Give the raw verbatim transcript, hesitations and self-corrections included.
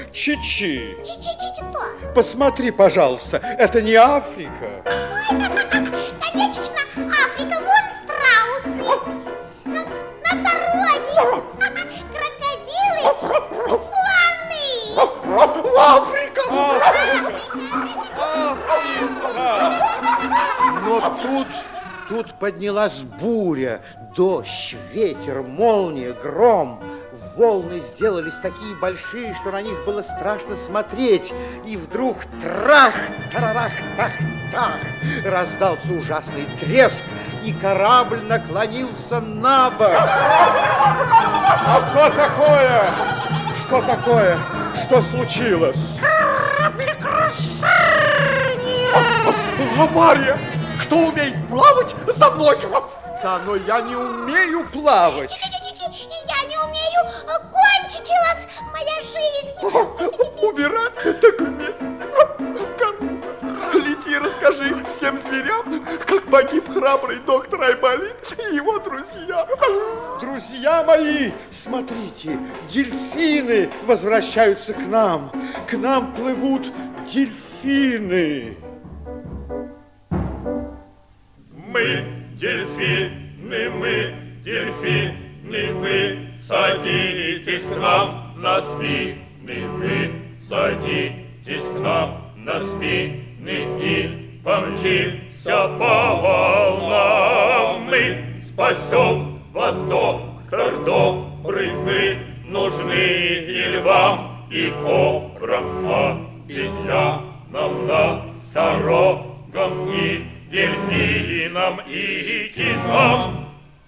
Чичи. Чичи-чичи кто? Посмотри, пожалуйста, это не Африка. Конечно, Африка, вон страусы, носороги, крокодилы, слоны. Африка! Африка! Африка! Но тут, тут поднялась буря, дождь, ветер, молния, гром. Волны сделались такие большие, что на них было страшно смотреть. И вдруг трах, тарарах, тах, тах, раздался ужасный треск, и корабль наклонился на бок. Что такое? Что такое? Что случилось? Кораблекрушение! Авария! Кто умеет плавать, за мной? Да, но я не умею плавать. Я не умею, кончилась моя жизнь. Убирать так вместе. Круто. Лети, расскажи всем зверям, как погиб храбрый доктор Айболит и его друзья. Друзья мои, смотрите, дельфины возвращаются к нам. К нам плывут дельфины. Мы дельфины, мы дельфины, вы садитесь к нам на спины, вы садитесь к нам на спины и помчимся по волнам. Мы спасем вас, доктор добрый, вы нужны и львам, и кобрам, обезьянам, носорогам, и дельфинам, и китам.